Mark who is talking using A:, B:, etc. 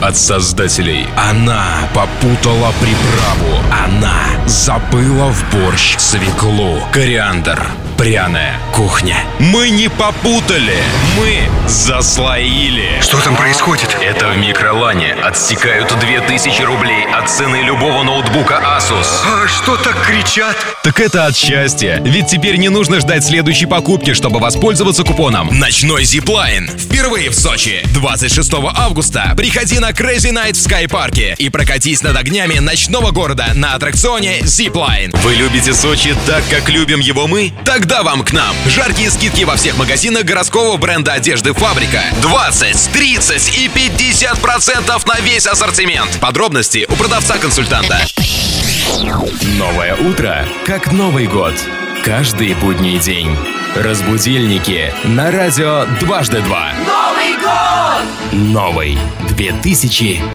A: от создателей. Она попутала приправу. Она забыла в борщ свеклу, кориандр. Пряная кухня. Мы не попутали, мы заслоили.
B: Что там происходит?
A: Это в Микролане отсекают 2000 рублей от цены любого ноутбука Asus.
B: А что так кричат?
A: Так это от счастья. Ведь теперь не нужно ждать следующей покупки, чтобы воспользоваться купоном. Ночной зиплайн. Впервые в Сочи. 26 августа. Приходи на Crazy Night в Скайпарке и прокатись над огнями ночного города на аттракционе Зиплайн. Вы любите Сочи так, как любим его мы? Тогда вам к нам. Жаркие скидки во всех магазинах городского бренда одежды «Фабрика». 20, 30 и 50% на весь ассортимент. Подробности у продавца-консультанта. Новое утро, как Новый год. Каждый будний день. Разбудильники на радио 2x2.
C: Новый год!
A: Новый 2000